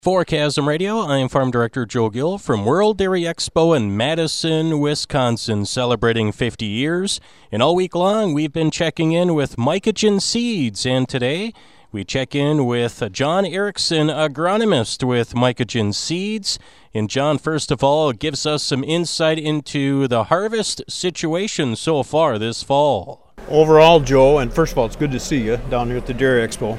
For Chasm Radio, I am Farm Director Joe Gill from World Dairy Expo in Madison, Wisconsin, celebrating 50 years. And all week long, we've been checking in with Mycogen Seeds. And today, we check in with John Erickson, agronomist with Mycogen Seeds. And John, first of all, gives us some insight into the harvest situation so far this fall. Overall, Joe, and first of all, it's good to see you down here at the Dairy Expo.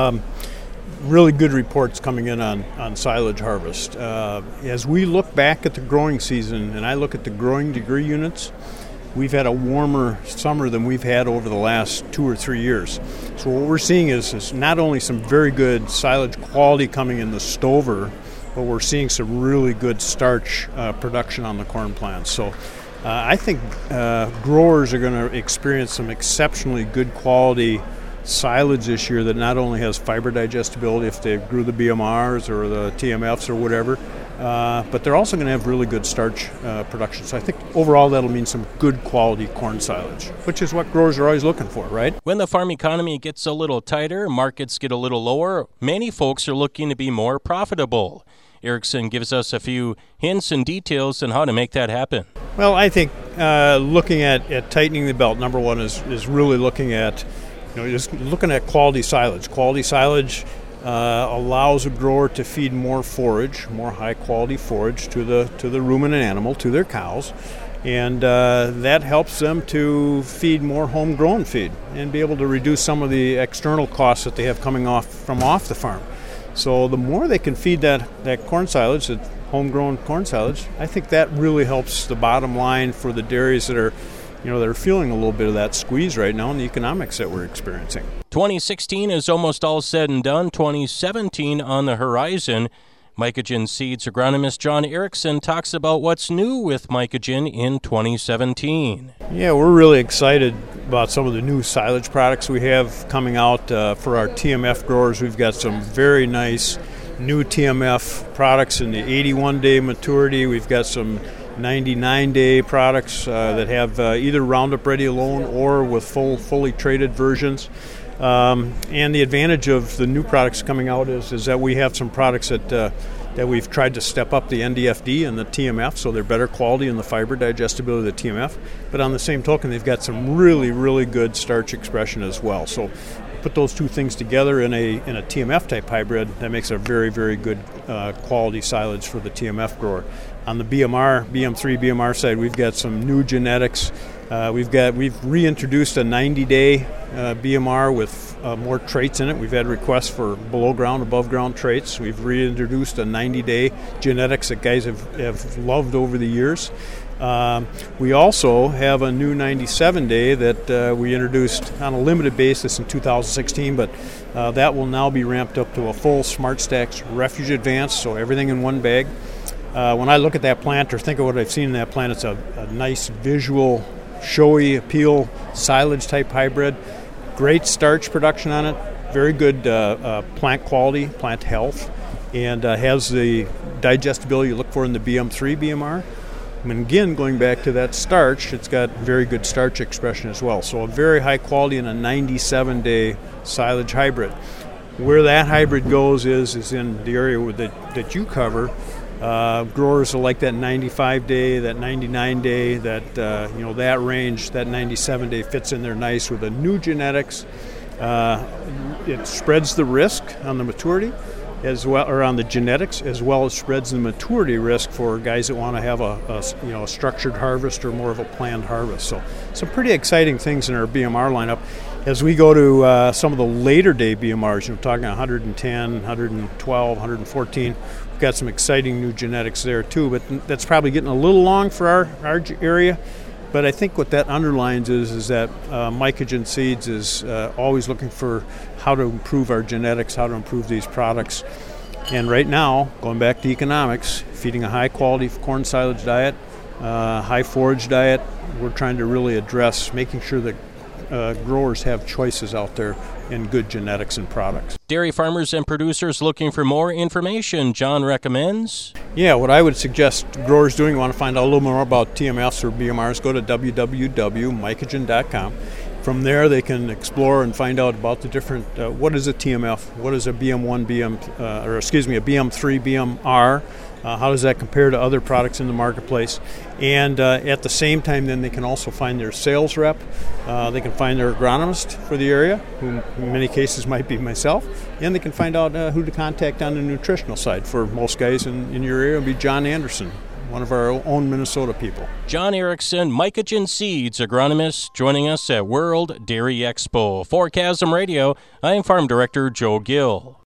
Really good reports coming in on silage harvest. As we look back at the growing season, and I look at the growing degree units, we've had a warmer summer than we've had over the last 2 or 3 years. So what we're seeing is not only some very good silage quality coming in the stover, but we're seeing some really good starch production on the corn plants. So I think growers are going to experience some exceptionally good quality silage this year that not only has fiber digestibility if they grew the BMRs or the TMFs or whatever, but they're also going to have really good starch production. So I think overall that'll mean some good quality corn silage, which is what growers are always looking for, right? When the farm economy gets a little tighter, markets get a little lower, many folks are looking to be more profitable. Erickson gives us a few hints and details on how to make that happen. Well, I think looking at tightening the belt, number one is really looking at just looking at quality silage. Quality silage allows a grower to feed more forage, more high-quality forage to the ruminant animal, to their cows, and that helps them to feed more homegrown feed and be able to reduce some of the external costs that they have coming off the farm. So the more they can feed that corn silage, that homegrown corn silage, I think that really helps the bottom line for the dairies that are they're feeling a little bit of that squeeze right now in the economics that we're experiencing. 2016 is almost all said and done. 2017 on the horizon. Mycogen Seeds agronomist John Erickson talks about what's new with Mycogen in 2017. Yeah, we're really excited about some of the new silage products we have coming out for our TMF growers. We've got some very nice new TMF products in the 81-day maturity. We've got some 99-day products that have either Roundup Ready alone or with fully traded versions. And the advantage of the new products coming out is that we have some products that we've tried to step up the NDFD and the TMF, so they're better quality in the fiber digestibility of the TMF. But on the same token, they've got some really, really good starch expression as well. So put those two things together in a TMF type hybrid, that makes a very, very good quality silage for the TMF grower. On the BMR, BM3 BMR side, we've got some new genetics. We've reintroduced a 90-day BMR with more traits in it. We've had requests for below ground, above ground traits. We've reintroduced a 90-day genetics that guys have loved over the years. We also have a new 97-day that we introduced on a limited basis in 2016, but that will now be ramped up to a full SmartStax Refuge Advance, so everything in one bag. When I look at that plant or think of what I've seen in that plant, it's a nice visual, showy appeal silage type hybrid. Great starch production on it, very good plant quality, plant health, and has the digestibility you look for in the BM3 BMR. And again, going back to that starch, it's got very good starch expression as well. So a very high quality in a 97-day silage hybrid. Where that hybrid goes is in the area that you cover. Growers will like that 95-day, that 99-day, that range, that 97-day fits in there nice with the new genetics. It spreads the risk on the maturity as well, or on the genetics, as well as spreads the maturity risk for guys that want to have a structured harvest or more of a planned harvest. So some pretty exciting things in our BMR lineup. As we go to some of the later day BMRs, talking 110, 112, 114, we've got some exciting new genetics there too, but that's probably getting a little long for our area. But I think what that underlines is that Mycogen Seeds is always looking for how to improve our genetics, how to improve these products. And right now, going back to economics, feeding a high-quality corn silage diet, high forage diet, we're trying to really address making sure that growers have choices out there in good genetics and products. Dairy farmers and producers looking for more information, John recommends? Yeah, what I would suggest growers doing, want to find out a little more about TMFs or BMRs, go to www.mycogen.com From there, they can explore and find out about the different, what is a TMF, what is a BM1, a BM3, BMR, how does that compare to other products in the marketplace. And at the same time, then they can also find their sales rep, they can find their agronomist for the area, who in many cases might be myself, and they can find out who to contact on the nutritional side. For most guys in your area, it would be John Anderson, one of our own Minnesota people. John Erickson, Mycogen Seeds agronomist, joining us at World Dairy Expo. For Chasm Radio, I am Farm Director Joe Gill.